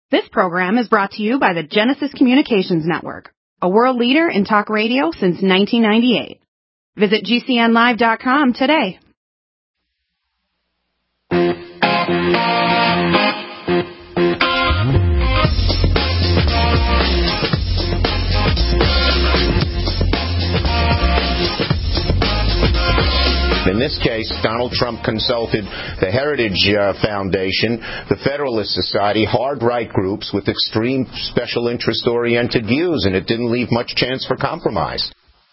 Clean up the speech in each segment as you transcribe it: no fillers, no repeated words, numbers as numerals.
This program is brought to you by the Genesis Communications Network, a world leader in talk radio since 1998. Visit GCNlive.com today. In this case, Donald Trump consulted the Heritage Foundation, the Federalist Society, hard-right groups with extreme special interest-oriented views, and it didn't leave much chance for compromise.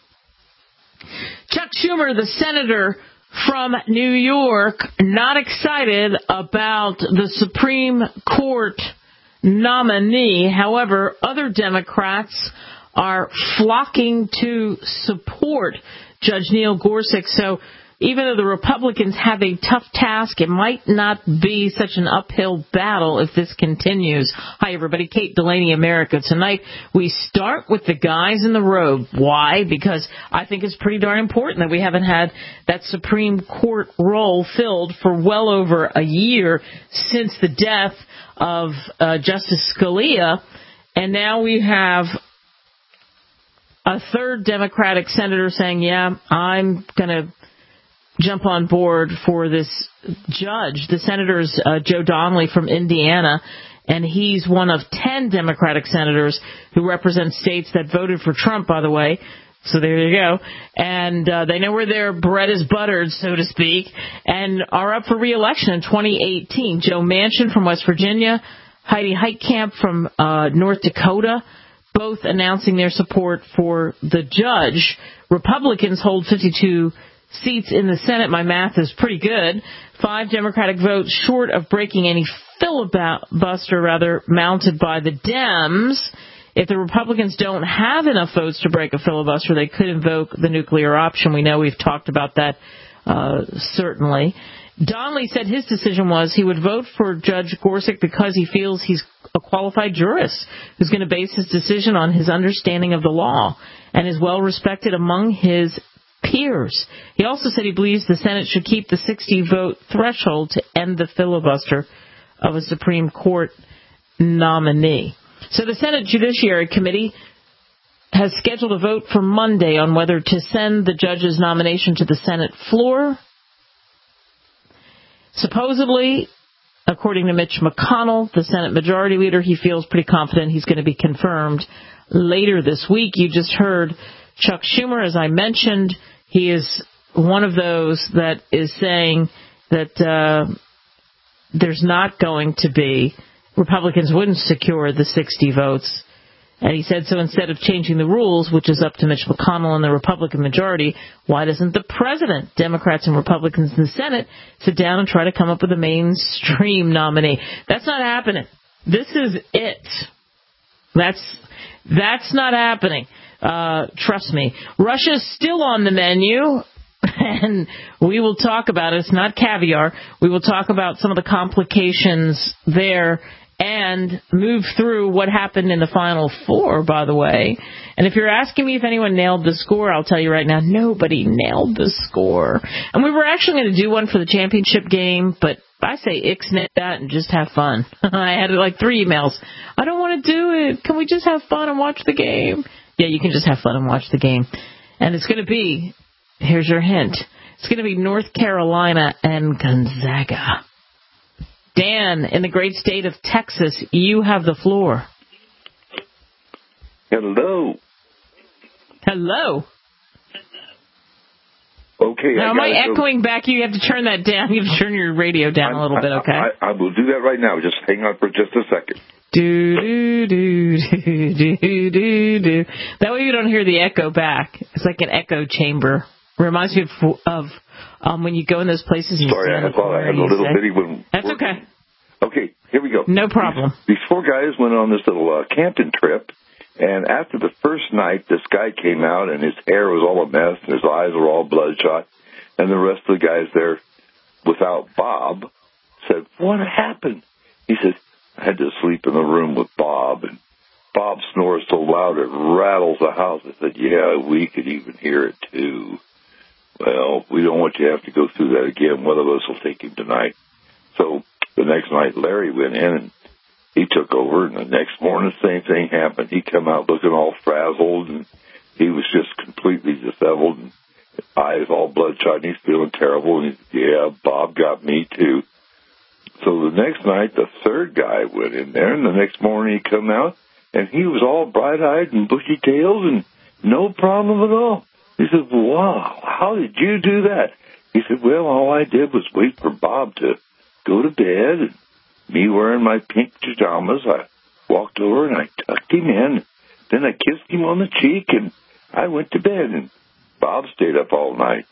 Chuck Schumer, the senator from New York, not excited about the Supreme Court nominee. However, other Democrats are flocking to support Judge Neil Gorsuch. So even though the Republicans have a tough task, it might not be such an uphill battle if this continues. Hi, everybody. Kate Delaney, America. Tonight, we start with the guys in the robe. Why? Because I think it's pretty darn important that we haven't had that Supreme Court role filled for well over a year since the death of Justice Scalia. And now we have a third Democratic senator saying, yeah, I'm going to jump on board for this judge. The senator's Joe Donnelly from Indiana, and he's one of 10 Democratic senators who represent states that voted for Trump, by the way. So there you go. And they know where their bread is buttered, so to speak, and are up for re-election in 2018. Joe Manchin from West Virginia, Heidi Heitkamp from North Dakota, both announcing their support for the judge. Republicans hold 52 seats in the Senate. My math is pretty good. 5 Democratic votes short of breaking any filibuster, mounted by the Dems. If the Republicans don't have enough votes to break a filibuster, they could invoke the nuclear option. We know we've talked about that, certainly. Donnelly said his decision was he would vote for Judge Gorsuch because he feels he's a qualified jurist who's going to base his decision on his understanding of the law and is well respected among his peers. He also said he believes the Senate should keep the 60-vote threshold to end the filibuster of a Supreme Court nominee. So the Senate Judiciary Committee has scheduled a vote for Monday on whether to send the judge's nomination to the Senate floor. Supposedly, according to Mitch McConnell, the Senate Majority Leader, he feels pretty confident he's going to be confirmed later this week. You just heard Chuck Schumer, as I mentioned. He is one of those that is saying that there's not going to be, Republicans wouldn't secure the 60 votes. And he said, so instead of changing the rules, which is up to Mitch McConnell and the Republican majority, why doesn't the president, Democrats and Republicans in the Senate, sit down and try to come up with a mainstream nominee? That's not happening. This is it. That's not happening. Trust me. Russia's still on the menu, and we will talk about it. It's not caviar. We will talk about some of the complications there and move through what happened in the Final Four, by the way. And if you're asking me if anyone nailed the score, I'll tell you right now, nobody nailed the score. And we were actually going to do one for the championship game, but I say ixnay that and just have fun. I had like 3 emails. I don't want to do it. Can we just have fun and watch the game? Yeah, you can just have fun and watch the game. And it's going to be, here's your hint, it's going to be North Carolina and Gonzaga. Dan, in the great state of Texas, you have the floor. Hello. Hello. Okay. Now, am I echoing back? You have to turn that down. You have to turn your radio down a little bit, okay? I will do that right now. Just hang on for just a second. Do. That way you don't hear the echo back. It's like an echo chamber. Reminds me of when you go in those places. And sorry, I thought I had a little bitty one. That's okay. Okay, here we go. No problem. These 4 guys went on this little camping trip, and after the first night, this guy came out, and his hair was all a mess, and his eyes were all bloodshot, and the rest of the guys there, without Bob, said, "What happened?" He said, "I had to sleep in the room with Bob, and Bob snores so loud it rattles the house." I said, "Yeah, we could even hear it, too." "Well, we don't want you to have to go through that again. One of us will take him tonight." So the next night, Larry went in and he took over, and the next morning the same thing happened. He come out looking all frazzled, and he was just completely disheveled, and eyes all bloodshot, and he's feeling terrible. And yeah, Bob got me too. So the next night, the third guy went in there, and the next morning he come out, and he was all bright-eyed and bushy-tailed and no problem at all. He said, wow, how did you do that? He said, well, all I did was wait for Bob to go to bed, and me wearing my pink pajamas, I walked over and I tucked him in. Then I kissed him on the cheek, and I went to bed, and Bob stayed up all night.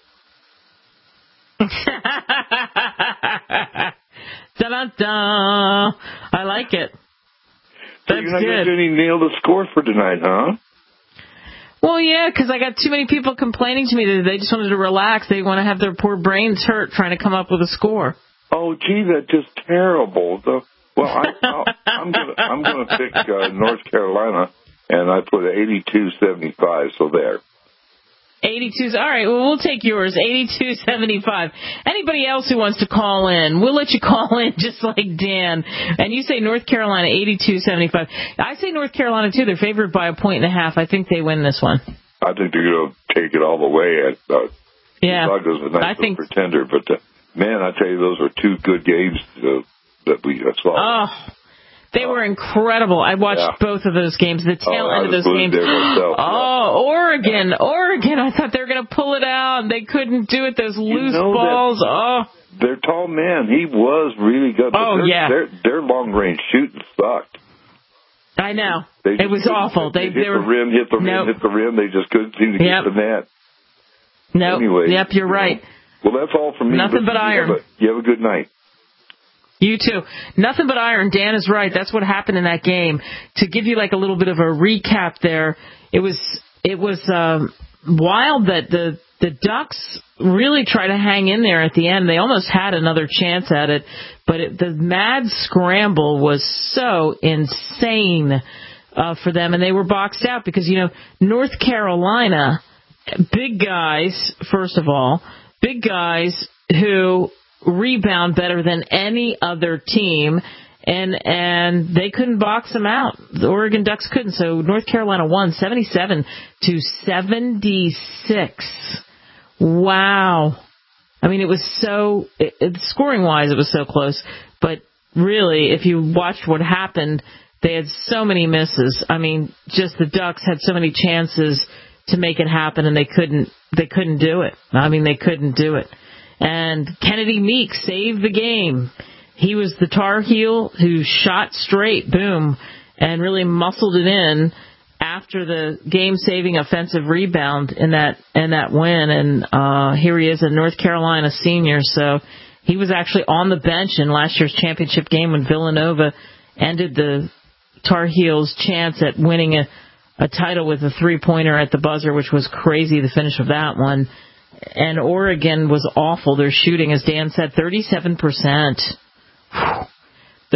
Da-da-da. I like it. So That's you're not good. going to do any nail the score for tonight, huh? Well, yeah, because I got too many people complaining to me that they just wanted to relax. They want to have their poor brains hurt trying to come up with a score. Oh, gee, that's just terrible. So, well, I'm going to pick North Carolina, and I put 82-75, so there. 82. All right, well, we'll take yours, 82-75. Anybody else who wants to call in, we'll let you call in just like Dan. And you say North Carolina, 82-75. I say North Carolina, too. They're favored by 1.5. I think they win this one. I think they're going to take it all the way. Yeah. Gonzaga's a nice little pretender, but, man, I tell you, those are two good games that we saw. Oh, they were incredible. I watched both of those games, the tail end of those games. Oregon. I thought they were going to pull it out, and they couldn't do it. Those loose balls. Their tall man, he was really good. Their long-range shooting sucked. I know. It was awful. They hit the rim. They just couldn't seem to get the net. Nope. Anyway, yep, you're right. Well, that's all from me. Nothing but iron. You have a good night. You too. Nothing but iron. Dan is right. That's what happened in that game. To give you like a little bit of a recap there, it was wild that the Ducks really tried to hang in there at the end. They almost had another chance at it, but the mad scramble was so insane for them, and they were boxed out because, North Carolina, big guys, first of all, big guys who rebound better than any other team, and they couldn't box them out. The Oregon Ducks couldn't, so North Carolina won 77-76. Wow. I mean, it was scoring-wise, it was so close, but really, if you watched what happened, they had so many misses. I mean, just the Ducks had so many chances to make it happen, and they couldn't do it. I mean, they couldn't do it. And Kennedy Meeks saved the game. He was the Tar Heel who shot straight, boom, and really muscled it in after the game-saving offensive rebound in that win. And here he is, a North Carolina senior. So he was actually on the bench in last year's championship game when Villanova ended the Tar Heels' chance at winning a title with a three-pointer at the buzzer, which was crazy, the finish of that one. And Oregon was awful. Their shooting, as Dan said, 37%. 37%.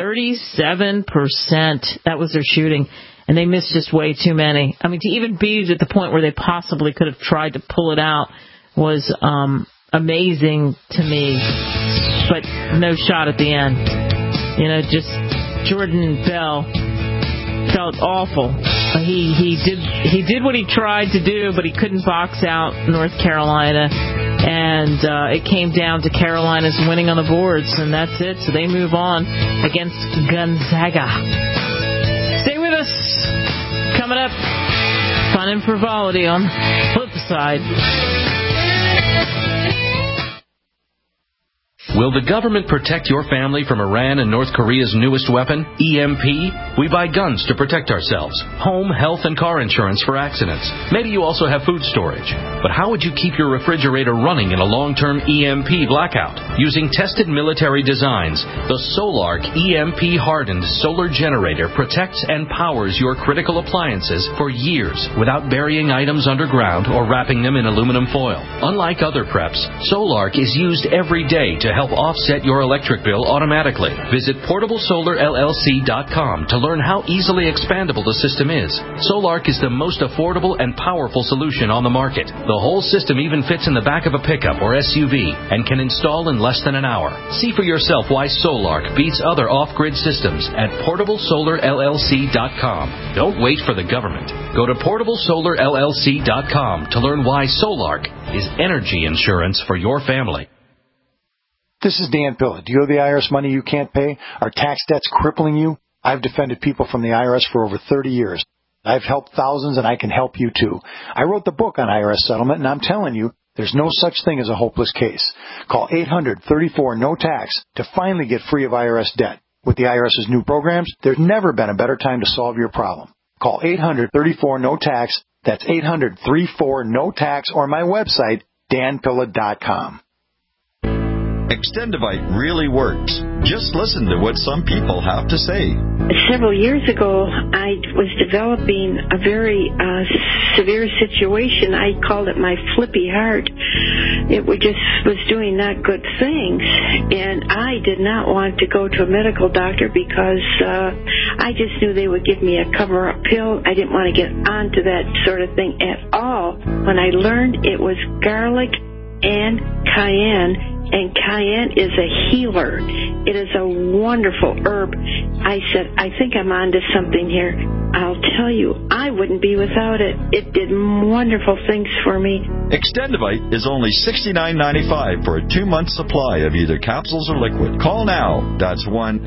That was their shooting. And they missed just way too many. I mean, to even beat it at the point where they possibly could have tried to pull it out was amazing to me. But no shot at the end. Just Jordan Bell felt awful. He did what he tried to do, but he couldn't box out North Carolina, and it came down to Carolina's winning on the boards, and that's it. So they move on against Gonzaga. Stay with us. Coming up, fun and frivolity on Flip Side. Will the government protect your family from Iran and North Korea's newest weapon, EMP? We buy guns to protect ourselves, home, health, and car insurance for accidents. Maybe you also have food storage. But how would you keep your refrigerator running in a long-term EMP blackout? Using tested military designs, the Solark EMP-hardened solar generator protects and powers your critical appliances for years without burying items underground or wrapping them in aluminum foil. Unlike other preps, Solark is used every day to help help offset your electric bill automatically. Visit PortableSolarLLC.com to learn how easily expandable the system is. Solark is the most affordable and powerful solution on the market. The whole system even fits in the back of a pickup or SUV and can install in less than an hour. See for yourself why Solark beats other off-grid systems at PortableSolarLLC.com. Don't wait for the government. Go to PortableSolarLLC.com to learn why Solark is energy insurance for your family. This is Dan Pilla. Do you owe the IRS money you can't pay? Are tax debts crippling you? I've defended people from the IRS for over 30 years. I've helped thousands, and I can help you too. I wrote the book on IRS settlement, and I'm telling you, there's no such thing as a hopeless case. Call 800-34-NO-TAX to finally get free of IRS debt. With the IRS's new programs, there's never been a better time to solve your problem. Call 800-34-NO-TAX. That's 800-34-NO-TAX, or my website, danpilla.com. Extendivite really works. Just listen to what some people have to say. Several years ago, I was developing a very severe situation. I called it my flippy heart. It was doing not good things, and I did not want to go to a medical doctor because I just knew they would give me a cover-up pill. I didn't want to get onto that sort of thing at all. When I learned it was garlic and cayenne, and cayenne is a healer. It is a wonderful herb. I said, I think I'm onto something here. I'll tell you, I wouldn't be without it. It did wonderful things for me. Extendivite is only $69.95 for a 2-month supply of either capsules or liquid. Call now. That's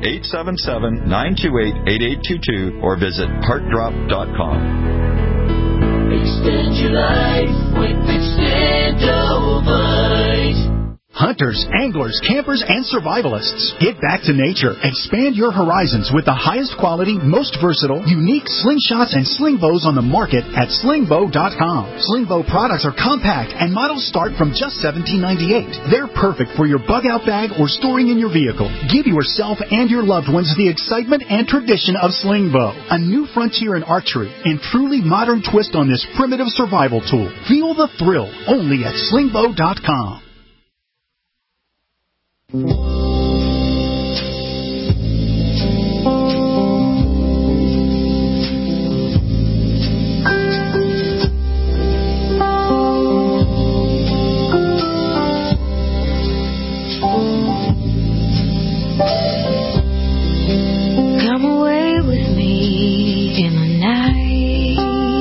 1-877-928-8822 or visit heartdrop.com. Extend your life with Extendivite. Hunters, anglers, campers, and survivalists. Get back to nature. Expand your horizons with the highest quality, most versatile, unique slingshots and sling bows on the market at slingbow.com. Sling bow products are compact and models start from just $17.98. They're perfect for your bug-out bag or storing in your vehicle. Give yourself and your loved ones the excitement and tradition of sling bow. A new frontier in archery and truly modern twist on this primitive survival tool. Feel the thrill only at slingbow.com. Come away with me in the night.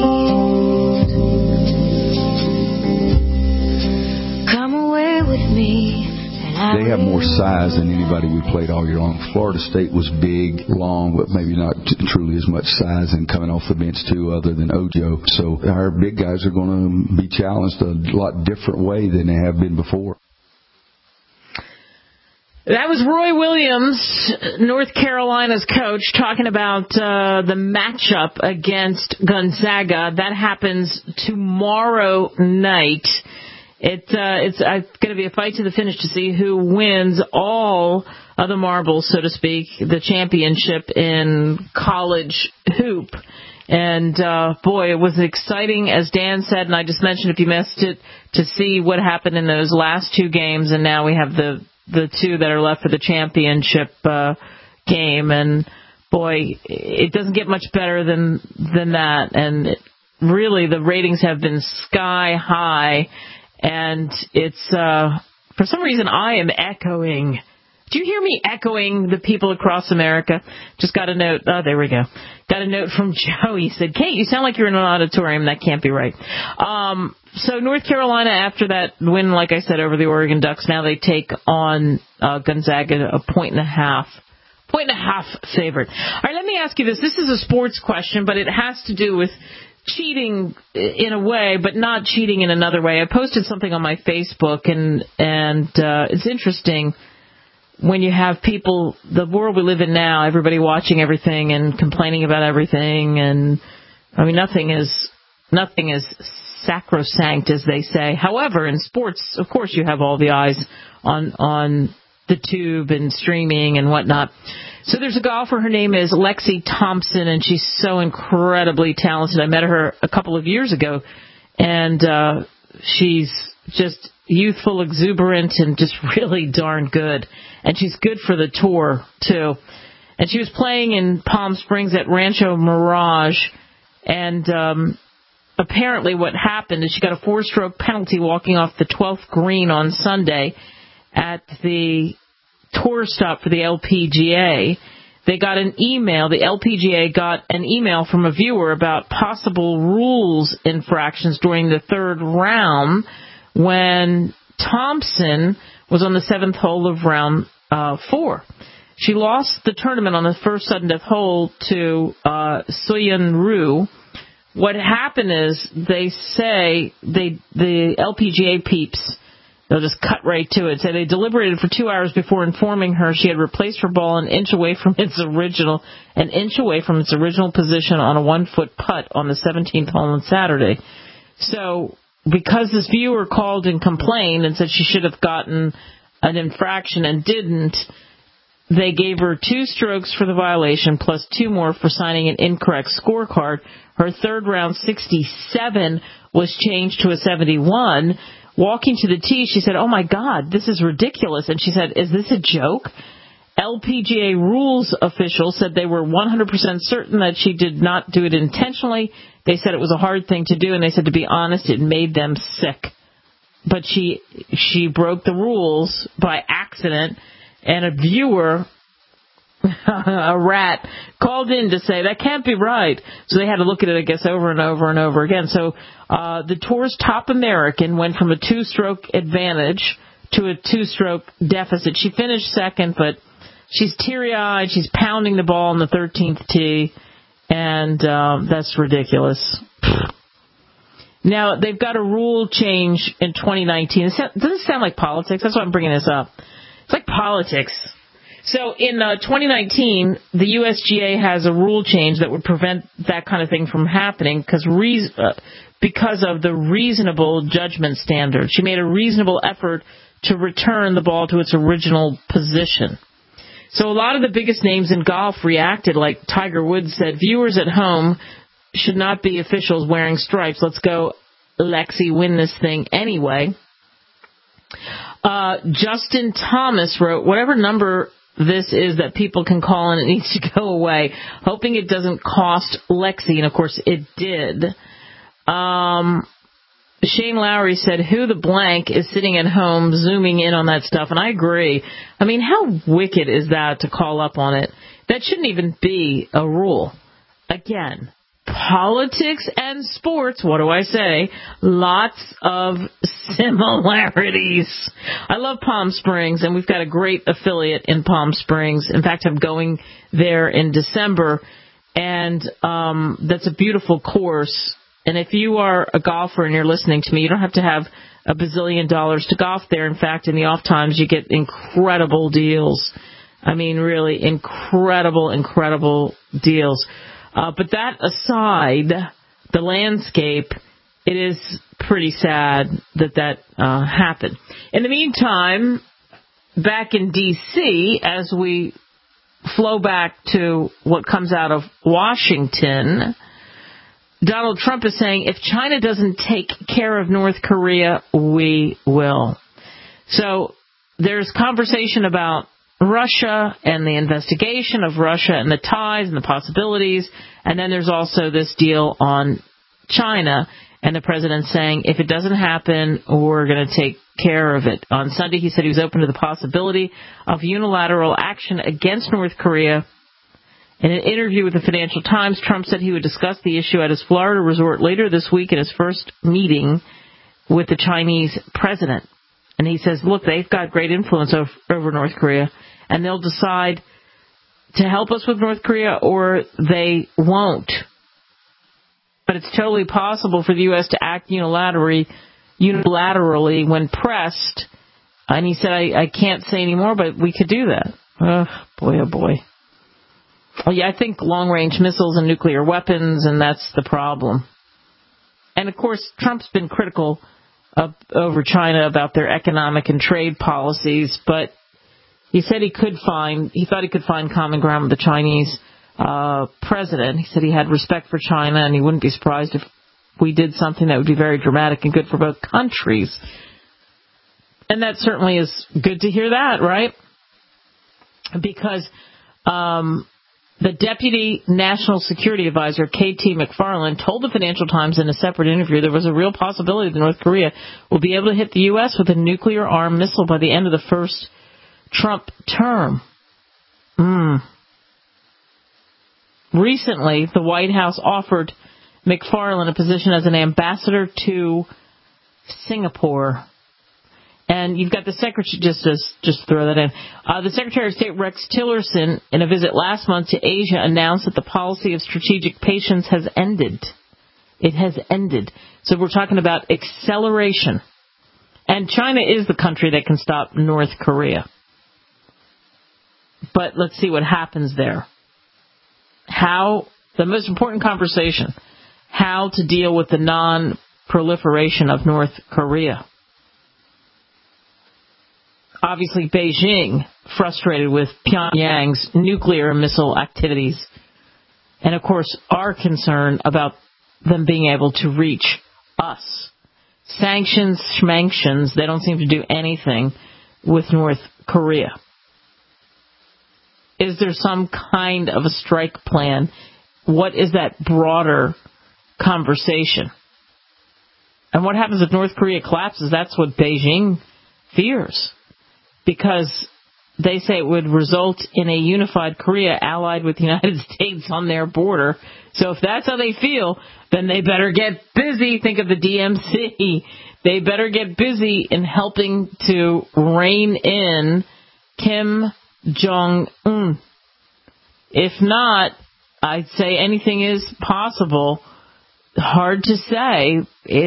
Come away with me. They have more size than anybody we played all year long. Florida State was big, long, but maybe not truly as much size and coming off the bench too, other than Ojo. So our big guys are going to be challenged a lot different way than they have been before. That was Roy Williams, North Carolina's coach, talking about the matchup against Gonzaga. That happens tomorrow night. It's going to be a fight to the finish to see who wins all of the marbles, so to speak, the championship in college hoop. And, boy, it was exciting, as Dan said, and I just mentioned if you missed it, to see what happened in those last two games. And now we have the two that are left for the championship game. And, boy, it doesn't get much better than that. And really, the ratings have been sky high. And it's, for some reason, I am echoing. Do you hear me echoing the people across America? Just got a note. Oh, there we go. Got a note from Joe. He said, Kate, you sound like you're in an auditorium. That can't be right. So North Carolina, after that win, like I said, over the Oregon Ducks, now they take on Gonzaga, a 1.5 favorite. All right, let me ask you this. This is a sports question, but it has to do with cheating in a way, but not cheating in another way. I posted something on my Facebook, and it's interesting when you have people, the world we live in now, everybody watching everything and complaining about everything, and I mean nothing is sacrosanct, as they say. However, in sports, of course, you have all the eyes on the tube and streaming and whatnot. So there's a golfer, her name is Lexi Thompson, and she's so incredibly talented. I met her a couple of years ago, and she's just youthful, exuberant, and just really darn good. And she's good for the tour, too. And she was playing in Palm Springs at Rancho Mirage, and apparently what happened is she got a 4-stroke penalty walking off the 12th green on Sunday at the tour stop for the LPGA. They got an email, the LPGA got an email from a viewer about possible rules infractions during the third round when Thompson was on the 7th hole of round 4. She lost the tournament on the first sudden death hole to Soyeon Ryu. What happened is they say, the LPGA peeps, they'll just cut right to it, say they deliberated for 2 hours before informing her she had replaced her ball an inch away from its original position on a 1-foot putt on the 17th hole on Saturday. So because this viewer called and complained and said she should have gotten an infraction and didn't, they gave her 2 strokes for the violation plus 2 more for signing an incorrect scorecard. Her third round 67 was changed to a 71. Walking to the tee, she said, "Oh my God, this is ridiculous." And she said, "Is this a joke?" LPGA rules officials said they were 100% certain that she did not do it intentionally. They said it was a hard thing to do, and they said, to be honest, it made them sick. But she broke the rules by accident, and a viewer, a rat, called in to say, that can't be right. So they had to look at it, I guess, over and over and over again. So the tour's top American went from a 2-stroke advantage to a 2-stroke deficit. She finished second, but she's teary-eyed. She's pounding the ball on the 13th tee, and that's ridiculous. Now, they've got a rule change in 2019. Does this sound like politics? That's why I'm bringing this up. It's like politics. So in 2019, the USGA has a rule change that would prevent that kind of thing from happening because of the reasonable judgment standard. She made a reasonable effort to return the ball to its original position. So a lot of the biggest names in golf reacted, like Tiger Woods said, viewers at home should not be officials wearing stripes. Let's go, Lexi, win this thing anyway. Justin Thomas wrote, whatever number this is that people can call and it needs to go away, hoping it doesn't cost Lexi, and of course it did. Shane Lowry said, who the blank is sitting at home zooming in on that stuff? And I agree. I mean, how wicked is that to call up on it? That shouldn't even be a rule. Again, politics and sports, what do I say? Lots of similarities. I love Palm Springs, and we've got a great affiliate in Palm Springs. In fact, I'm going there in December, and that's a beautiful course. And if you are a golfer and you're listening to me, you don't have to have a bazillion dollars to golf there. In fact, in the off times, you get incredible deals. I mean, really incredible deals. But that aside, the landscape, it is pretty sad that happened. In the meantime, back in D.C., as we flow back to what comes out of Washington, Donald Trump is saying, if China doesn't take care of North Korea, we will. So there's conversation about Russia and the investigation of Russia and the ties and the possibilities. And then there's also this deal on China, and the president saying, if it doesn't happen, we're going to take care of it. On Sunday, he said he was open to the possibility of unilateral action against North Korea. In an interview with the Financial Times, Trump said he would discuss the issue at his Florida resort later this week in his first meeting with the Chinese president. And he says, look, they've got great influence over North Korea, and they'll decide to help us with North Korea or they won't. But it's totally possible for the U.S. to act unilaterally when pressed. And he said, I can't say anymore, but we could do that. Oh, boy. Well, yeah, I think long-range missiles and nuclear weapons, and that's the problem. And, of course, Trump's been critical over China about their economic and trade policies, but he said he thought he could find common ground with the Chinese president. He said he had respect for China, and he wouldn't be surprised if we did something that would be very dramatic and good for both countries. And that certainly is good to hear that, right? Because the Deputy National Security Advisor, K.T. McFarland, told the Financial Times in a separate interview there was a real possibility that North Korea will be able to hit the U.S. with a nuclear-armed missile by the end of the first Trump term. Recently, the White House offered McFarland a position as an ambassador to Singapore. And you've got the Secretary, just throw that in. The Secretary of State, Rex Tillerson, in a visit last month to Asia, announced that the policy of strategic patience has ended. It has ended. So we're talking about acceleration. And China is the country that can stop North Korea. But let's see what happens there. The most important conversation, how to deal with the non-proliferation of North Korea. Obviously, Beijing frustrated with Pyongyang's nuclear missile activities. And, of course, our concern about them being able to reach us. Sanctions, schmanctions, they don't seem to do anything with North Korea. Is there some kind of a strike plan? What is that broader conversation? And what happens if North Korea collapses? That's what Beijing fears. Because they say it would result in a unified Korea allied with the United States on their border. So if that's how they feel, then they better get busy. Think of the DMZ. They better get busy in helping to rein in Kim Jong-un. If not, I'd say anything is possible. Hard to say.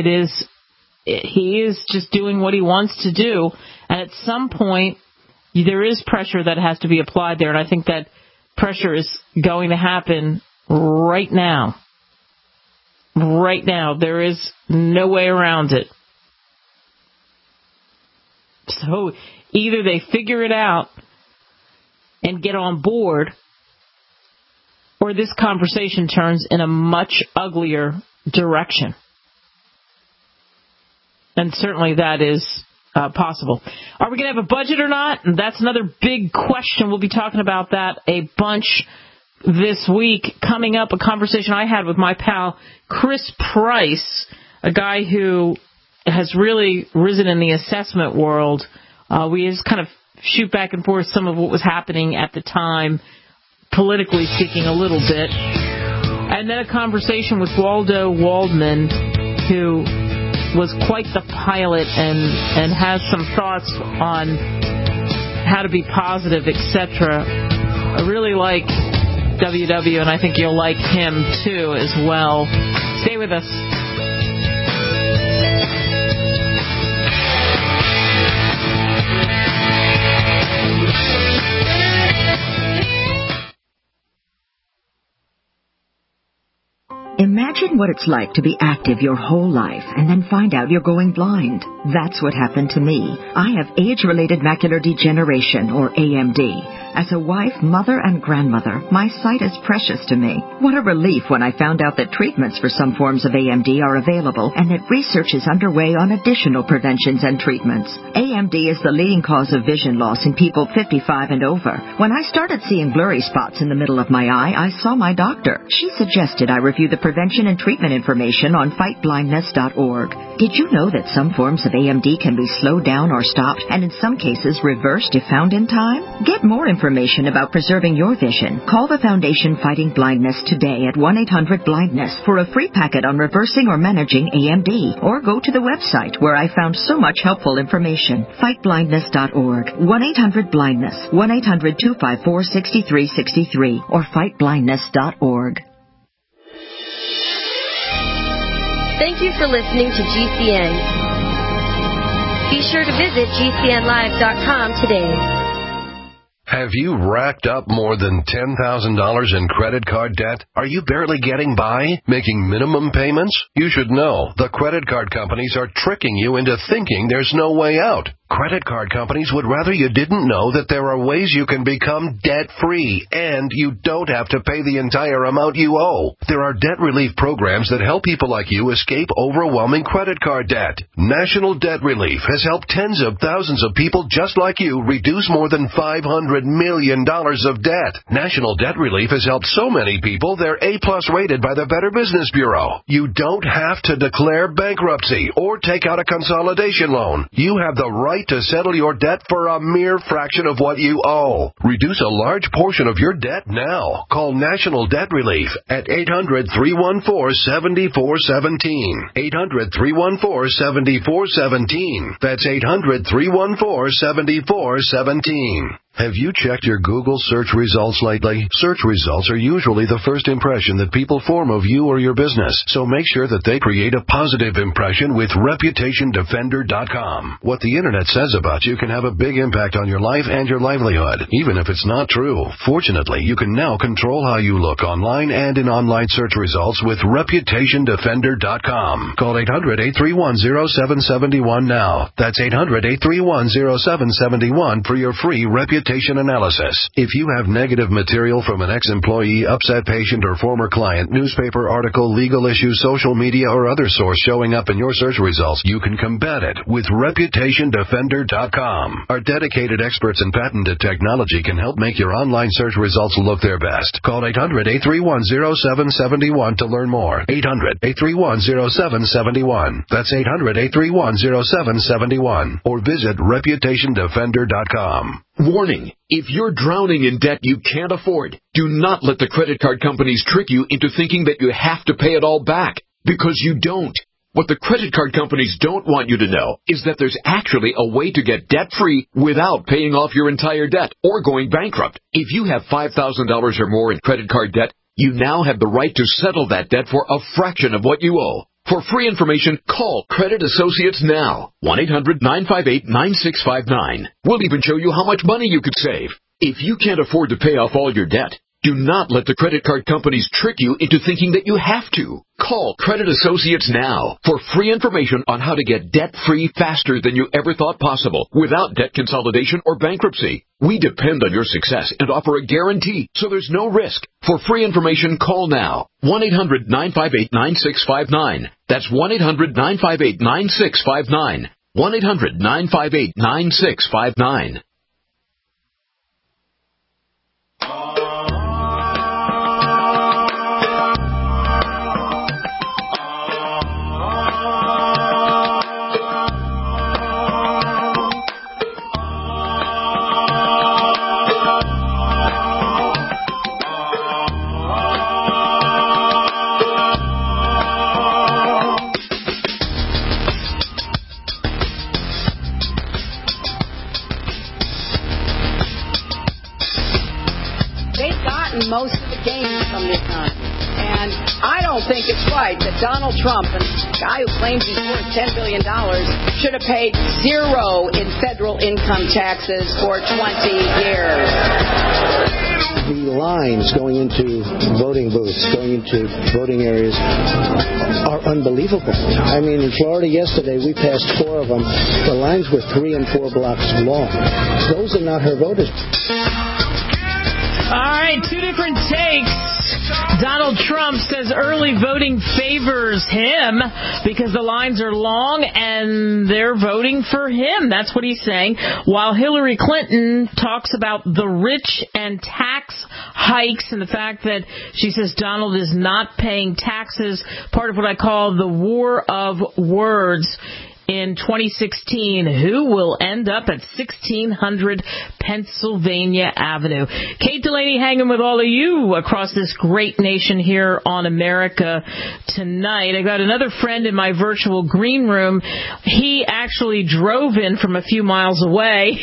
He is just doing what he wants to do. And at some point, there is pressure that has to be applied there. And I think that pressure is going to happen right now. Right now. There is no way around it. So either they figure it out and get on board, or this conversation turns in a much uglier direction. And certainly that is possible. Are we going to have a budget or not? That's another big question. We'll be talking about that a bunch this week. Coming up, a conversation I had with my pal Chris Price, a guy who has really risen in the assessment world. We just kind of shoot back and forth some of what was happening at the time, politically speaking a little bit. And then a conversation with Waldo Waldman, who was quite the pilot and has some thoughts on how to be positive, etc. I really like WW, and I think you'll like him too as well. Stay with us. Imagine what it's like to be active your whole life and then find out you're going blind. That's what happened to me. I have age-related macular degeneration, or AMD. As a wife, mother, and grandmother, my sight is precious to me. What a relief when I found out that treatments for some forms of AMD are available and that research is underway on additional preventions and treatments. AMD is the leading cause of vision loss in people 55 and over. When I started seeing blurry spots in the middle of my eye, I saw my doctor. She suggested I review the prevention and treatment information on fightblindness.org. Did you know that some forms of AMD can be slowed down or stopped, and in some cases reversed if found in time? Get more information about preserving your vision. Call the Foundation Fighting Blindness today at 1-800-BLINDNESS for a free packet on reversing or managing AMD, or go to the website where I found so much helpful information. Fightblindness.org, 1-800-BLINDNESS, 1-800-254-6363, or fightblindness.org. Thank you for listening to GCN. Be sure to visit GCNlive.com today. Have you racked up more than $10,000 in credit card debt? Are you barely getting by, making minimum payments? You should know the credit card companies are tricking you into thinking there's no way out. Credit card companies would rather you didn't know that there are ways you can become debt-free, and you don't have to pay the entire amount you owe. There are debt relief programs that help people like you escape overwhelming credit card debt. National Debt Relief has helped tens of thousands of people just like you reduce more than $500 million of debt. National Debt Relief has helped so many people they're A-plus rated by the Better Business Bureau. You don't have to declare bankruptcy or take out a consolidation loan. You have the right to settle your debt for a mere fraction of what you owe. Reduce a large portion of your debt now. Call National Debt Relief at 800-314-7417. 800-314-7417. That's 800-314-7417. Have you checked your Google search results lately? Search results are usually the first impression that people form of you or your business, so make sure that they create a positive impression with ReputationDefender.com. What the Internet says about you can have a big impact on your life and your livelihood, even if it's not true. Fortunately, you can now control how you look online and in online search results with ReputationDefender.com. Call 800-831-0771 now. That's 800-831-0771 for your free reputation analysis. If you have negative material from an ex-employee, upset patient, or former client, newspaper article, legal issue, social media, or other source showing up in your search results, you can combat it with ReputationDefender.com. Our dedicated experts in patented technology can help make your online search results look their best. Call 800-831-0771 to learn more. 800-831-0771. That's 800-831-0771. Or visit ReputationDefender.com. Warning, if you're drowning in debt you can't afford, do not let the credit card companies trick you into thinking that you have to pay it all back, because you don't. What the credit card companies don't want you to know is that there's actually a way to get debt-free without paying off your entire debt or going bankrupt. If you have $5,000 or more in credit card debt, you now have the right to settle that debt for a fraction of what you owe. For free information, call Credit Associates now. 1-800-958-9659. We'll even show you how much money you could save. If you can't afford to pay off all your debt, do not let the credit card companies trick you into thinking that you have to. Call Credit Associates now for free information on how to get debt-free faster than you ever thought possible without debt consolidation or bankruptcy. We depend on your success and offer a guarantee, so there's no risk. For free information, call now. 1-800-958-9659. That's 1-800-958-9659. 1-800-958-9659. Most of the gains from the economy. And I don't think it's right that Donald Trump, a guy who claims he's worth $10 billion, should have paid zero in federal income taxes for 20 years. The lines going into voting booths, going into voting areas are unbelievable. I mean, in Florida yesterday, we passed 4 of them. The lines were 3 and 4 blocks long. Those are not her voters. All right, 2 different takes. Donald Trump says early voting favors him because the lines are long and they're voting for him. That's what he's saying. While Hillary Clinton talks about the rich and tax hikes and the fact that she says Donald is not paying taxes, part of what I call the war of words. In 2016, who will end up at 1600 Pennsylvania Avenue? Kate Delaney hanging with all of you across this great nation here on America Tonight. I got another friend in my virtual green room. He actually drove in from a few miles away.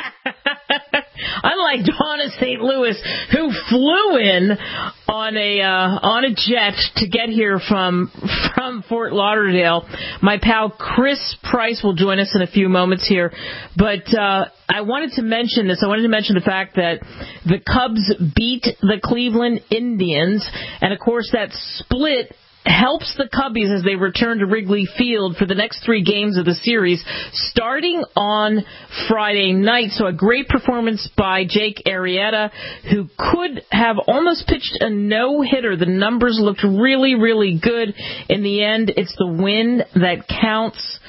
Unlike Donna St. Louis, who flew in on a jet to get here from Fort Lauderdale. My pal Chris Price will join us in a few moments here. But I wanted to mention this. I wanted to mention the fact that the Cubs beat the Cleveland Indians. And, of course, that split helps the Cubbies as they return to Wrigley Field for the next 3 games of the series, starting on Friday night. So a great performance by Jake Arrieta, who could have almost pitched a no-hitter. The numbers looked really, really good. In the end, it's the win that counts.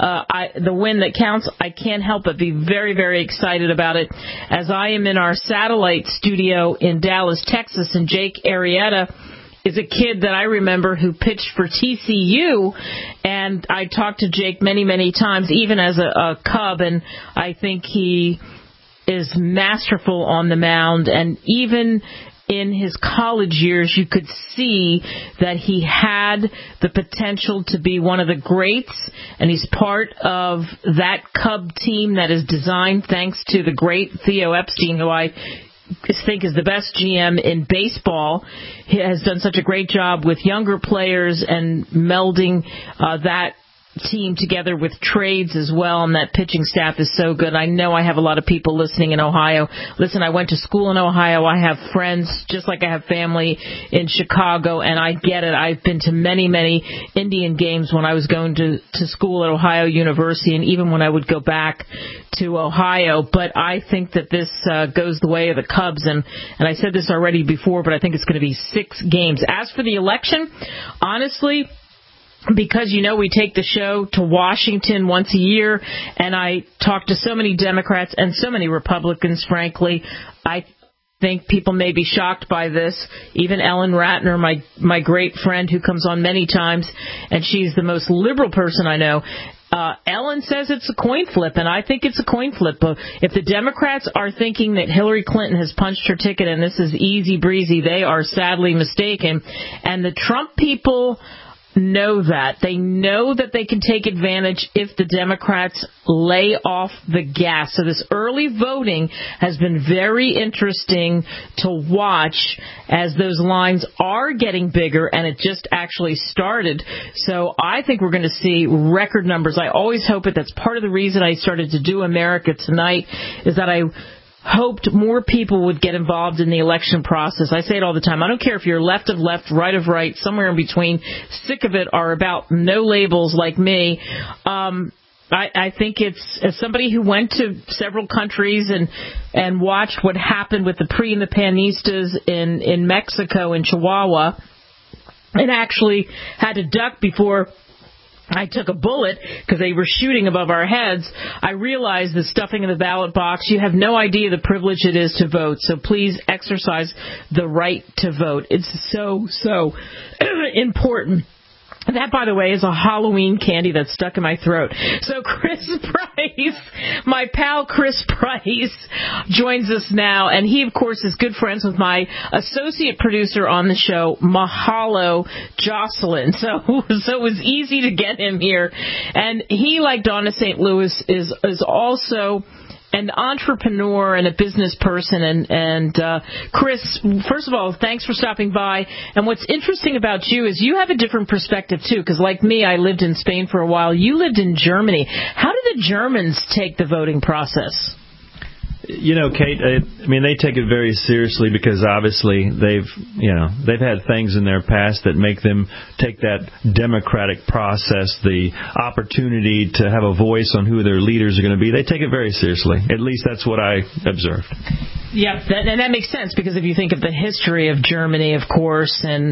I can't help but be very, very excited about it, as I am in our satellite studio in Dallas, Texas, and Jake Arrieta is a kid that I remember who pitched for TCU, and I talked to Jake many, many times, even as a Cub, and I think he is masterful on the mound, and even in his college years, you could see that he had the potential to be one of the greats, and he's part of that Cub team that is designed thanks to the great Theo Epstein, who I think is the best GM in baseball. He has done such a great job with younger players and melding that team together with trades as well, and that pitching staff is so good. I know I have a lot of people listening in Ohio. Listen, I went to school in Ohio. I have friends, just like I have family in Chicago, and I get it. I've been to many, many Indian games when I was going to school at Ohio University, and even when I would go back to Ohio. But I think that this goes the way of the Cubs, and I said this already before, but I think it's going to be 6 games. As for the election, honestly, because, we take the show to Washington once a year, and I talk to so many Democrats and so many Republicans, frankly, I think people may be shocked by this. Even Ellen Ratner, my great friend who comes on many times, and she's the most liberal person I know, Ellen says it's a coin flip, and I think it's a coin flip. But if the Democrats are thinking that Hillary Clinton has punched her ticket and this is easy breezy, they are sadly mistaken. And the Trump people know that. They know that they can take advantage if the Democrats lay off the gas. So this early voting has been very interesting to watch as those lines are getting bigger, and it just actually started. So I think we're going to see record numbers. I always hope it. That's part of the reason I started to do America Tonight, is that I hoped more people would get involved in the election process. I say it all the time. I don't care if you're left of left, right of right, somewhere in between, sick of it, or about no labels like me. I think it's, as somebody who went to several countries and watched what happened with the PRI and the Panistas in Mexico, in Chihuahua, and actually had to duck before I took a bullet because they were shooting above our heads. I realized that stuffing in the ballot box, you have no idea the privilege it is to vote. So please exercise the right to vote. It's so, so important. That, by the way, is a Halloween candy that's stuck in my throat. So Chris Price, my pal Chris Price, joins us now. And he, of course, is good friends with my associate producer on the show, Mahalo Jocelyn. So it was easy to get him here. And he, like Donna St. Louis, is also an entrepreneur and a business person. And Chris, first of all, thanks for stopping by. And what's interesting about you is you have a different perspective, too, because like me, I lived in Spain for a while. You lived in Germany. How do the Germans take the voting process? Kate, they take it very seriously because obviously they've had things in their past that make them take that democratic process, the opportunity to have a voice on who their leaders are going to be. They take it very seriously. At least that's what I observed. Yeah, and that makes sense because if you think of the history of Germany, of course, and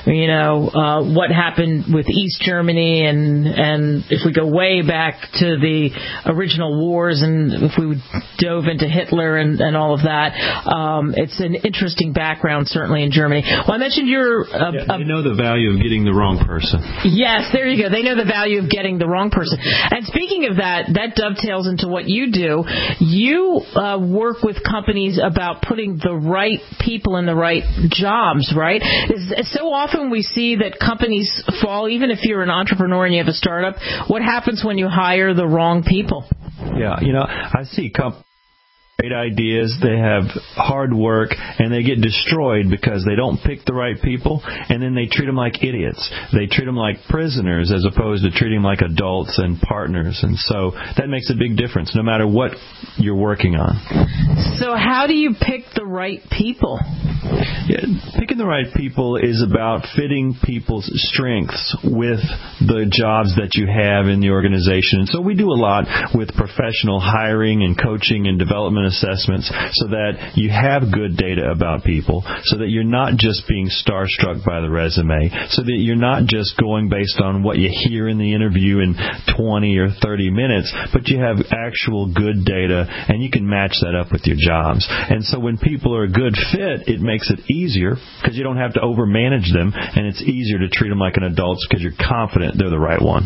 what happened with East Germany, and if we go way back to the original wars, and if we dove into Hitler and all of that, it's an interesting background certainly in Germany. Well, I mentioned they know the value of getting the wrong person. Yes, there you go. They know the value of getting the wrong person. And speaking of that dovetails into what you do. You work with companies about putting the right people in the right jobs, right? So often we see that companies fall, even if you're an entrepreneur and you have a startup. What happens when you hire the wrong people? Yeah, I see companies great ideas, they have hard work, and they get destroyed because they don't pick the right people, and then they treat them like idiots. They treat them like prisoners as opposed to treating them like adults and partners. And so that makes a big difference no matter what you're working on. So how do you pick the right people? Yeah, picking the right people is about fitting people's strengths with the jobs that you have in the organization. And so we do a lot with professional hiring and coaching and development assessments so that you have good data about people, so that you're not just being starstruck by the resume, so that you're not just going based on what you hear in the interview in 20 or 30 minutes, but you have actual good data and you can match that up with your jobs. And so when people are a good fit, it makes it easier because you don't have to overmanage them, and it's easier to treat them like an adult because you're confident they're the right one.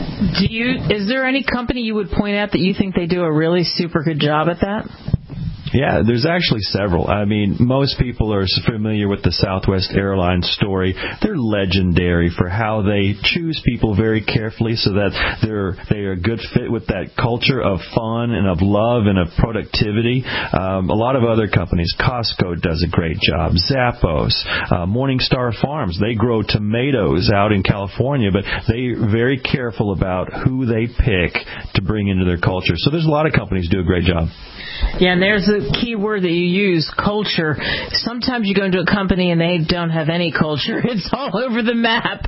Is there any company you would point out that you think they do a really super good job at that? Yeah, there's actually several. I mean, most people are familiar with the Southwest Airlines story. They're legendary for how they choose people very carefully so that they are a good fit with that culture of fun and of love and of productivity. A lot of other companies, Costco does a great job, Zappos, Morningstar Farms, they grow tomatoes out in California, but they're very careful about who they pick to bring into their culture. So there's a lot of companies do a great job. Yeah, and there's a key word that you use, culture. Sometimes you go into a company and they don't have any culture. It's all over the map.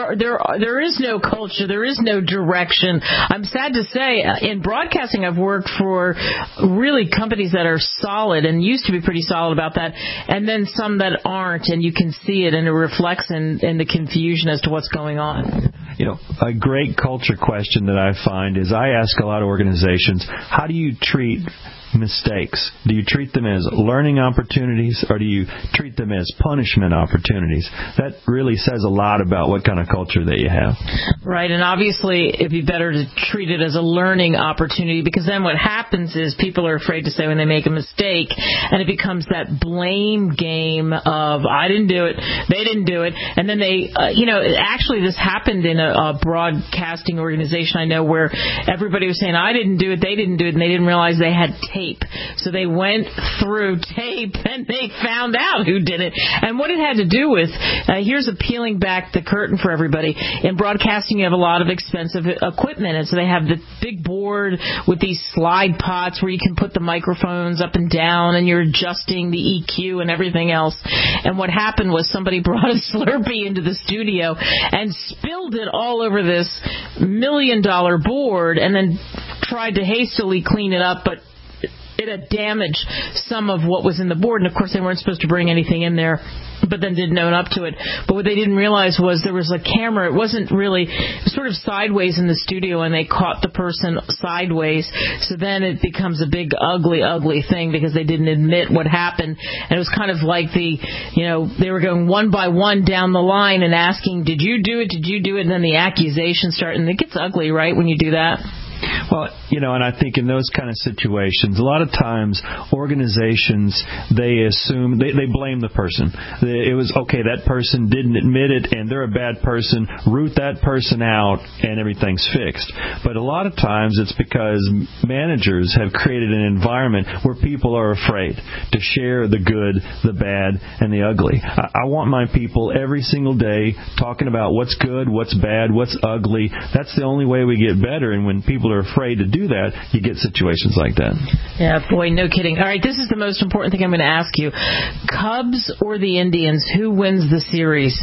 There is no culture. There is no direction. I'm sad to say, in broadcasting, I've worked for really companies that are solid and used to be pretty solid about that, and then some that aren't, and you can see it, and it reflects in the confusion as to what's going on. You know, a great culture question that I find is I ask a lot of organizations, how do you treat mistakes? Do you treat them as learning opportunities, or do you treat them as punishment opportunities? That really says a lot about what kind of culture that you have. Right, and obviously it'd be better to treat it as a learning opportunity, because then what happens is people are afraid to say when they make a mistake, and it becomes that blame game of, I didn't do it, they didn't do it, and then they, actually this happened in a broadcasting organization I know where everybody was saying, I didn't do it, they didn't do it, and they didn't realize they had tape. So they went through tape and they found out who did it. And what it had to do with, here's a peeling back the curtain for everybody. In broadcasting, you have a lot of expensive equipment. And so they have the big board with these slide pots where you can put the microphones up and down and you're adjusting the EQ and everything else. And what happened was somebody brought a Slurpee into the studio and spilled it all over this $1 million board and then tried to hastily clean it up, but it had damaged some of what was in the board, and of course they weren't supposed to bring anything in there, but then didn't own up to it. But what they didn't realize was there was a camera. It wasn't really, it was sort of sideways in the studio, and they caught the person sideways. So then it becomes a big, ugly, ugly thing because they didn't admit what happened. And it was kind of like they were going one by one down the line and asking, did you do it? Did you do it? And then the accusations start, and it gets ugly, right, when you do that? Well, and I think in those kind of situations, a lot of times organizations, they assume, they blame the person. It was, okay, that person didn't admit it and they're a bad person, root that person out and everything's fixed. But a lot of times it's because managers have created an environment where people are afraid to share the good, the bad, and the ugly. I want my people every single day talking about what's good, what's bad, what's ugly. That's the only way we get better. And when people are afraid to do that, you get situations like that. Yeah, boy, no kidding. All right, this is the most important thing I'm going to ask you. Cubs or the Indians, who wins the series?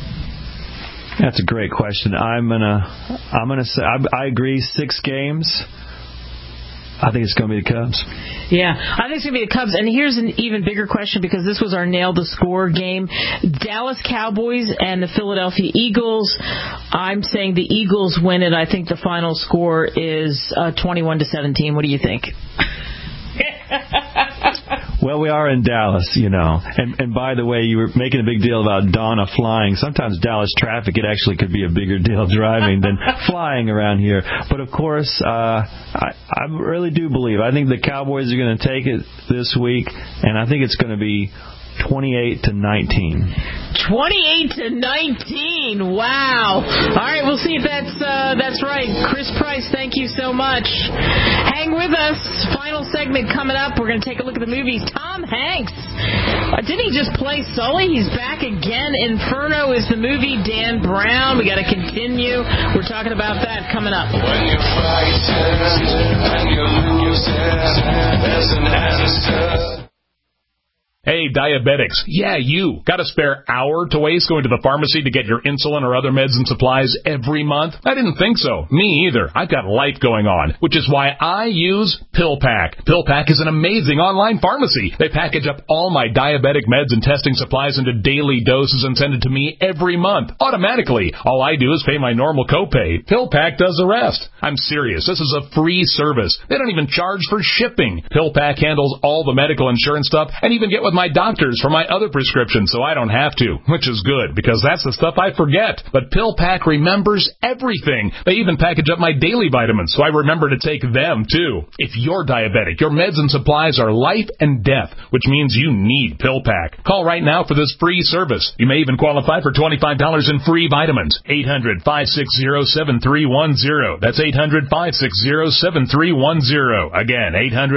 That's a great question. I'm gonna say I agree. 6 games. I think it's going to be the Cubs. Yeah, I think it's going to be the Cubs. And here's an even bigger question, because this was our Nail the Score game. Dallas Cowboys and the Philadelphia Eagles. I'm saying the Eagles win it. I think the final score is 21-17. What do you think? Well, we are in Dallas, And by the way, you were making a big deal about Donna flying. Sometimes Dallas traffic, it actually could be a bigger deal driving than flying around here. But, of course, I really do believe. I think the Cowboys are going to take it this week, and I think it's going to be 28 to 19. 28 to 19. Wow. All right, we'll see if that's right. Chris Price, thank you so much. Hang with us. Final segment coming up. We're going to take a look at the movies. Tom Hanks. Didn't he just play Sully? He's back again. Inferno is the movie. Dan Brown. We got to continue. We're talking about that coming up. When you're frightened and you're losing, there's an answer. Hey, diabetics. Yeah, you. Got a spare hour to waste going to the pharmacy to get your insulin or other meds and supplies every month? I didn't think so. Me either. I've got life going on, which is why I use PillPack. PillPack is an amazing online pharmacy. They package up all my diabetic meds and testing supplies into daily doses and send it to me every month, automatically. All I do is pay my normal copay. PillPack does the rest. I'm serious. This is a free service. They don't even charge for shipping. PillPack handles all the medical insurance stuff and even get with my doctors for my other prescriptions, so I don't have to, which is good, because that's the stuff I forget. But PillPack remembers everything. They even package up my daily vitamins, so I remember to take them, too. If you're diabetic, your meds and supplies are life and death, which means you need PillPack. Call right now for this free service. You may even qualify for $25 in free vitamins. 800-560-7310. That's 800-560-7310. Again,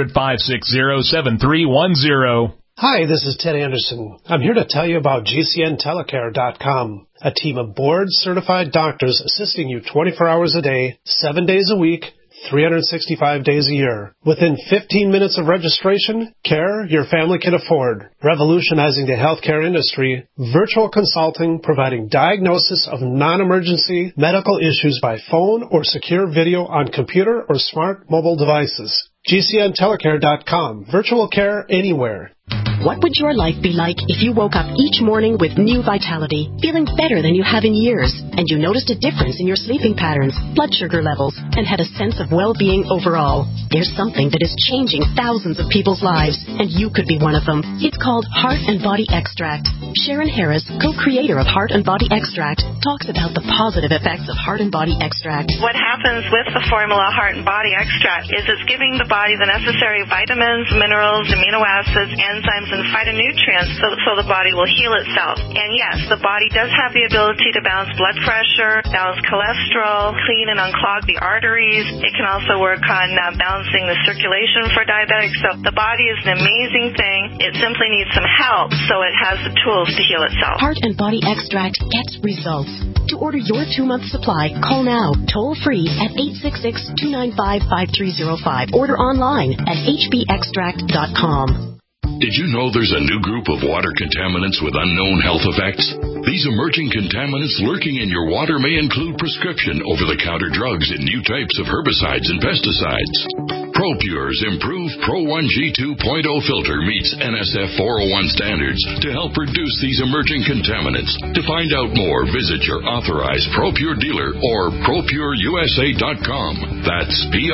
800-560-7310. Hi, this is Ted Anderson. I'm here to tell you about GCNtelecare.com, a team of board-certified doctors assisting you 24 hours a day, 7 days a week, 365 days a year. Within 15 minutes of registration, care your family can afford. Revolutionizing the healthcare industry, virtual consulting providing diagnosis of non-emergency medical issues by phone or secure video on computer or smart mobile devices. GCNtelecare.com. Virtual care anywhere. What would your life be like if you woke up each morning with new vitality, feeling better than you have in years, and you noticed a difference in your sleeping patterns, blood sugar levels, and had a sense of well-being overall? There's something that is changing thousands of people's lives, and you could be one of them. It's called Heart and Body Extract. Sharon Harris, co-creator of Heart and Body Extract, talks about the positive effects of Heart and Body Extract. What happens with the formula Heart and Body Extract is it's giving the body the necessary vitamins, minerals, amino acids, enzymes, and phytonutrients so the body will heal itself. And yes, the body does have the ability to balance blood pressure, balance cholesterol, clean and unclog the arteries. It can also work on balancing the circulation for diabetics. So the body is an amazing thing. It simply needs some help so it has the tools to heal itself. Heart and Body Extract gets results. To order your 2-month supply, call now, toll free at 866-295-5305. Order online at hbextract.com. Did you know there's a new group of water contaminants with unknown health effects? These emerging contaminants lurking in your water may include prescription over-the-counter drugs and new types of herbicides and pesticides. ProPure's improved Pro-1G 2.0 filter meets NSF 401 standards to help reduce these emerging contaminants. To find out more, visit your authorized ProPure dealer or ProPureUSA.com. That's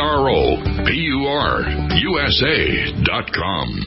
ProPureUSA.com.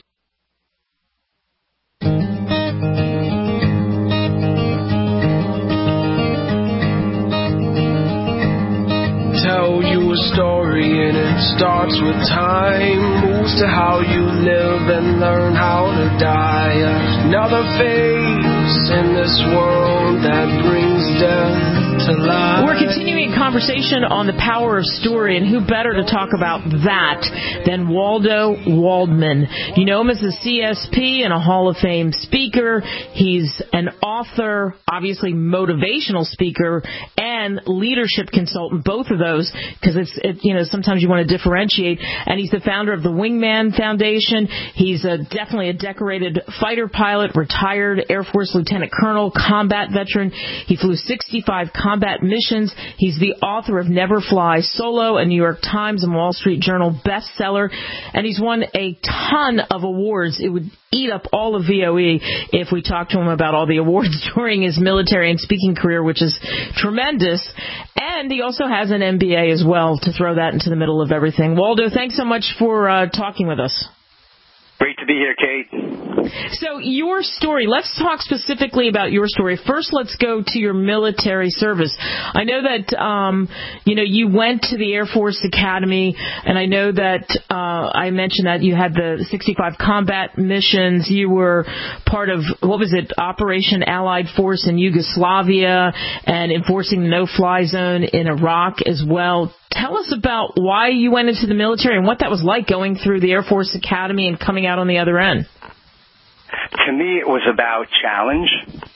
Tell you a story and it starts with time, moves to how you live and learn how to die. Another phase in this world that brings death to life. We're continuing conversation on the power of story, and who better to talk about that than Waldo Waldman. You know him as a CSP and a Hall of Fame speaker. He's an author, obviously motivational speaker, and leadership consultant, both of those, because sometimes you want to differentiate. And he's the founder of the Wingman Foundation. He's definitely a decorated fighter pilot, retired Air Force Lieutenant Colonel, combat veteran. He flew 65 combat missions. He's the author of Never Fly Solo, a New York Times and Wall Street Journal bestseller, and he's won a ton of awards. It would eat up all of VOE if we talked to him about all the awards during his military and speaking career, which is tremendous. And he also has an MBA as well, to throw that into the middle of everything. Waldo, thanks so much for talking with us. Great to be here, Kate. So your story, let's talk specifically about your story. First, let's go to your military service. I know that, you went to the Air Force Academy, and I know that I mentioned that you had the 65 combat missions. You were part of, Operation Allied Force in Yugoslavia and enforcing the no-fly zone in Iraq as well. Tell us about why you went into the military and what that was like going through the Air Force Academy and coming out on the other end. To me, it was about challenge.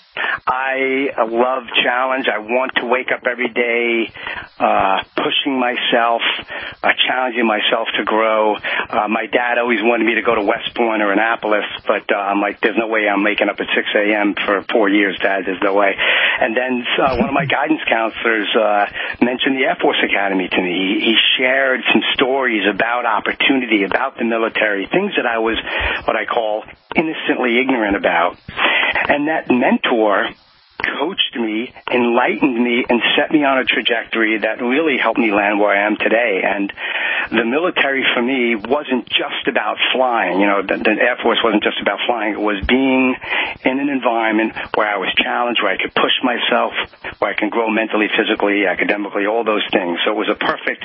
I love challenge. I want to wake up every day pushing myself, challenging myself to grow. My dad always wanted me to go to West Point or Annapolis, but I'm like, there's no way I'm waking up at 6 a.m. for 4 years, Dad. There's no way. And then one of my guidance counselors mentioned the Air Force Academy to me. He shared some stories about opportunity, about the military, things that I was what I call innocently ignorant about. And that mentor coached me, enlightened me, and set me on a trajectory that really helped me land where I am today. And the military for me wasn't just about flying. The Air Force wasn't just about flying. It was being in an environment where I was challenged, where I could push myself, where I can grow mentally, physically, academically, all those things. So it was a perfect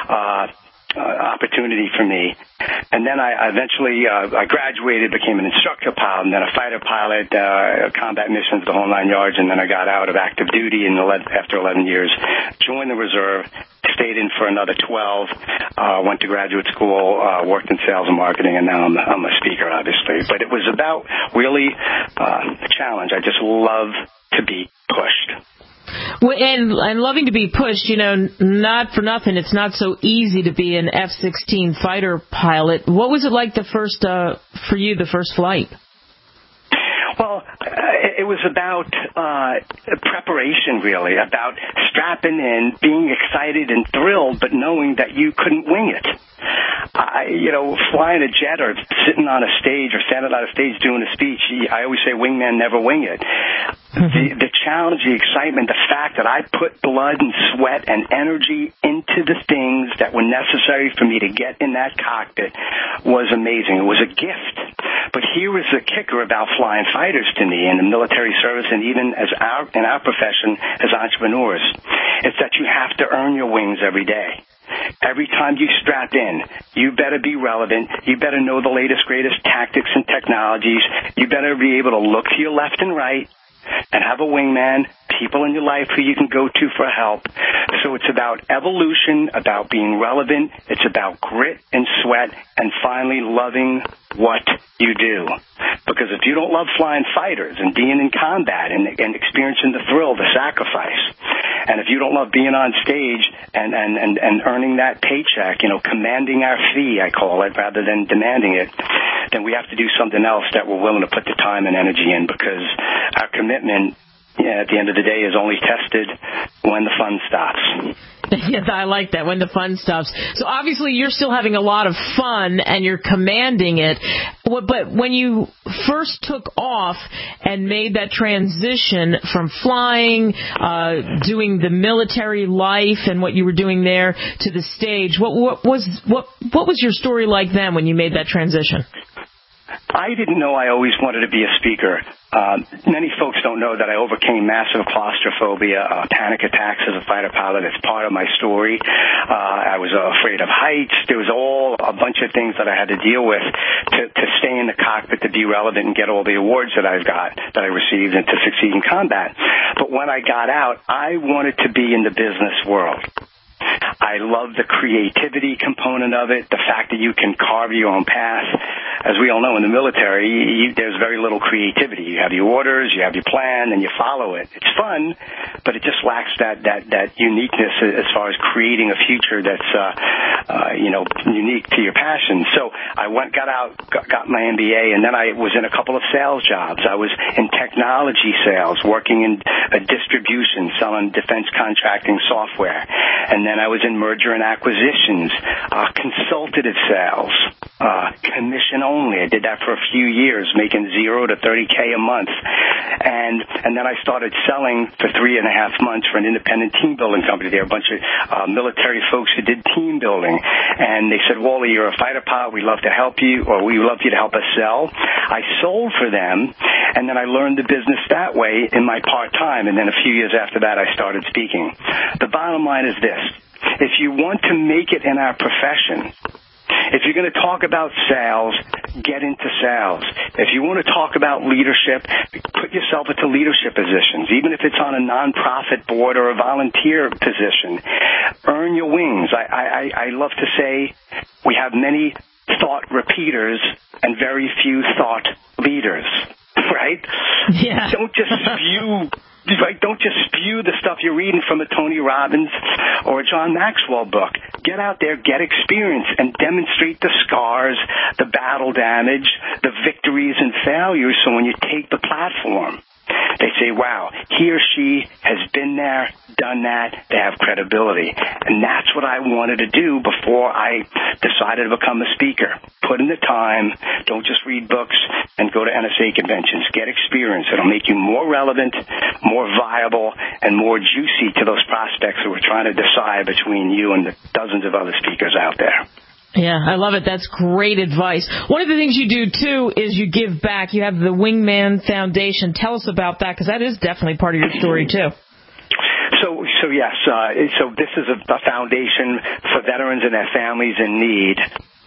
opportunity for me. And then I eventually I graduated, became an instructor pilot, and then a fighter pilot, combat missions, the whole 9 yards, and then I got out of active duty after 11 years, joined the reserve, stayed in for another 12, went to graduate school, worked in sales and marketing, and now I'm a speaker, obviously. But it was about really a challenge. I just love to be pushed. Well, and loving to be pushed, not for nothing, it's not so easy to be an F-16 fighter pilot. What was it like the first flight? Well, it was about preparation, really, about strapping in, being excited and thrilled, but knowing that you couldn't wing it. Flying a jet or sitting on a stage or standing on a stage doing a speech, I always say wingman never wing it. The challenge, the excitement, the fact that I put blood and sweat and energy into the things that were necessary for me to get in that cockpit was amazing. It was a gift. But here was the kicker about flying fighters to me in the military service and even in our profession as entrepreneurs. It's that you have to earn your wings every day. Every time you strap in, you better be relevant. You better know the latest, greatest tactics and technologies. You better be able to look to your left and right and have a wingman, people in your life who you can go to for help. So it's about evolution, about being relevant. It's about grit and sweat and finally loving what you do. Because if you don't love flying fighters and being in combat and experiencing the thrill, the sacrifice, and if you don't love being on stage and earning that paycheck, commanding our fee, I call it, rather than demanding it, then we have to do something else that we're willing to put the time and energy in, because our commitment at the end of the day is only tested when the fun stops. Yes, I like that, when the fun stops. So obviously you're still having a lot of fun and you're commanding it. But when you first took off and made that transition from flying, doing the military life and what you were doing there to the stage, what was your story like then when you made that transition? I didn't know I always wanted to be a speaker. Many folks don't know that I overcame massive claustrophobia, panic attacks as a fighter pilot. It's part of my story. I was afraid of heights. There was a bunch of things that I had to deal with to stay in the cockpit, to be relevant and get all the awards that I received, and to succeed in combat. But when I got out, I wanted to be in the business world. I love the creativity component of it, the fact that you can carve your own path. As we all know, in the military, there's very little creativity. You have your orders, you have your plan, and you follow it. It's fun, but it just lacks that uniqueness as far as creating a future that's unique to your passion. So I got out, got my MBA, and then I was in a couple of sales jobs. I was in technology sales, working in distribution, selling defense contracting software. And then I was in merger and acquisitions, consultative sales. commission only. I did that for a few years, making $0 to $30K a month. And then I started selling for 3.5 months for an independent team building company. They were a bunch of military folks who did team building. And they said, Wally, you're a fighter pilot. We'd love to help you, or we'd love you to help us sell. I sold for them, and then I learned the business that way in my part-time. And then a few years after that, I started speaking. The bottom line is this. If you want to make it in our profession, if you're going to talk about sales, get into sales. If you want to talk about leadership, put yourself into leadership positions, even if it's on a nonprofit board or a volunteer position. Earn your wings. I love to say we have many thought repeaters and very few thought leaders, right? Yeah. Don't just spew. Right? Don't just spew the stuff you're reading from a Tony Robbins or a John Maxwell book. Get out there, get experience, and demonstrate the scars, the battle damage, the victories and failures, so when you take the platform, they say, wow, he or she has been there, done that, they have credibility. And that's what I wanted to do before I decided to become a speaker. Put in the time, don't just read books and go to NSA conventions. Get experience. It'll make you more relevant, more viable, and more juicy to those prospects who are trying to decide between you and the dozens of other speakers out there. Yeah, I love it. That's great advice. One of the things you do, too, is you give back. You have the Wingman Foundation. Tell us about that, because that is definitely part of your story, too. So yes, so this is a foundation for veterans and their families in need.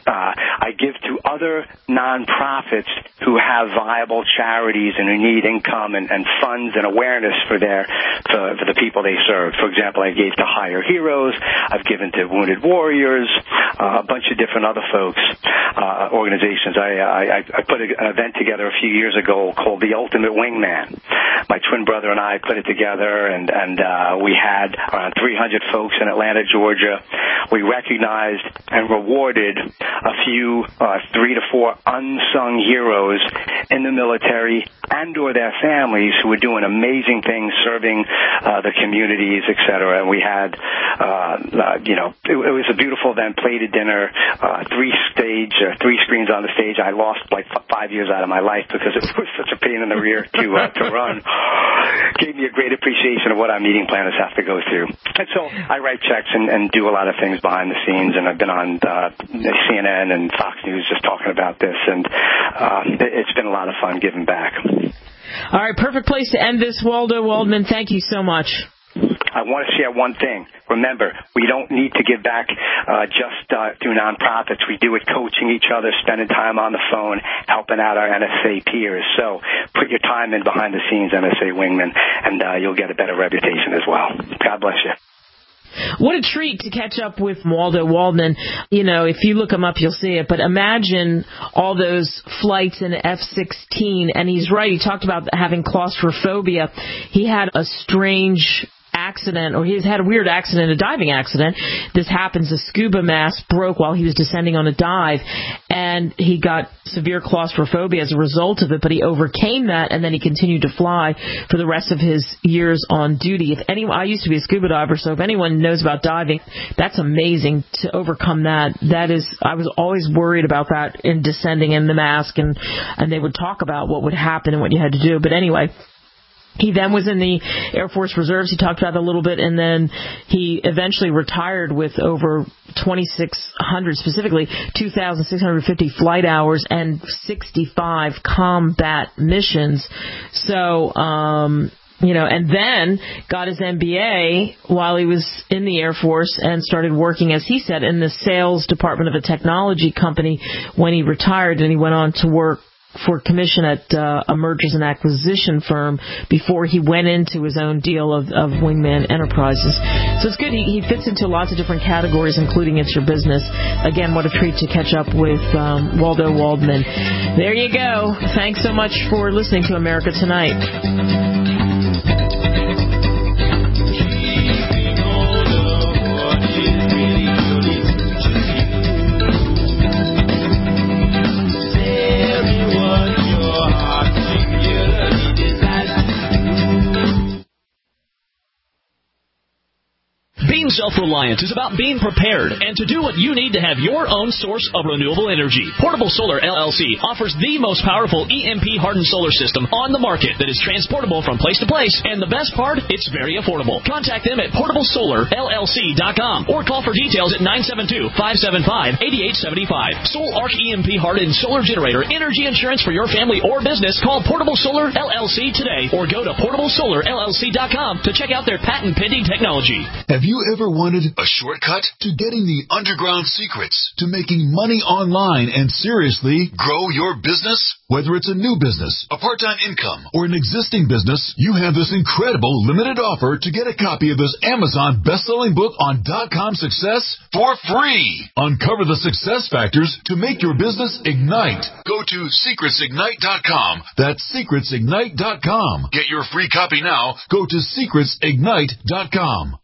I give to other nonprofits who have viable charities and who need income and funds and awareness for the people they serve. For example, I gave to Higher Heroes. I've given to Wounded Warriors, a bunch of different other folks, organizations. I put an event together a few years ago called The Ultimate Wingman. My twin brother and I put it together, and we had around 300 folks in Atlanta, Georgia. We recognized and rewarded a few 3 to 4 unsung heroes in the military and or their families who were doing amazing things, serving the communities, etc. And we had, it was a beautiful event, plated dinner, 3 screens on the stage. I lost like 5 years out of my life because it was such a pain in the rear to run. Gave me a great appreciation of what our meeting planners have to go through. And so I write checks and do a lot of things behind the scenes, and I've been on CNN and Fox News just talking about this, and it's been a lot of fun giving back. All right, perfect place to end this, Waldo Waldman. Thank you so much. I want to share one thing. Remember, we don't need to give back just through nonprofits. We do it coaching each other, spending time on the phone, helping out our NSA peers. So put your time in behind the scenes, NSA Wingman, and you'll get a better reputation as well. God bless you. What a treat to catch up with Waldo Waldman. You know, if you look him up, you'll see it. But imagine all those flights in F-16. And he's right. He talked about having claustrophobia. He had a strange accident, or he's had a weird accident, a diving accident. This happens. A scuba mask broke while he was descending on a dive, and he got severe claustrophobia as a result of it, but he overcame that, and then he continued to fly for the rest of his years on duty. I used to be a scuba diver, so if anyone knows about diving, that's amazing to overcome that. I was always worried about that in descending in the mask, and they would talk about what would happen and what you had to do. But anyway, he then was in the Air Force Reserves. He talked about that a little bit, and then he eventually retired with over 2,600, specifically 2,650 flight hours and 65 combat missions. So, and then got his MBA while he was in the Air Force and started working, as he said, in the sales department of a technology company when he retired, and he went on to work for commission at a mergers and acquisition firm before he went into his own deal of Wingman Enterprises. So it's good. He fits into lots of different categories, including It's Your Business. Again, what a treat to catch up with Waldo Waldman. There you go. Thanks so much for listening to America Tonight. Being self-reliant is about being prepared and to do what you need to have your own source of renewable energy. Portable Solar LLC offers the most powerful EMP-hardened solar system on the market that is transportable from place to place, and the best part, it's very affordable. Contact them at portablesolarllc.com or call for details at 972-575-8875. Soul Arc EMP-hardened solar generator energy insurance for your family or business. Call Portable Solar LLC today or go to portablesolarllc.com to check out their patent-pending technology. Have you ever wanted a shortcut to getting the underground secrets to making money online and seriously grow your business? Whether it's a new business, a part-time income, or an existing business, you have this incredible limited offer to get a copy of this Amazon best-selling book on .com success for free. Uncover the success factors to make your business ignite. Go to secretsignite.com. That's secretsignite.com. Get your free copy now. Go to secretsignite.com.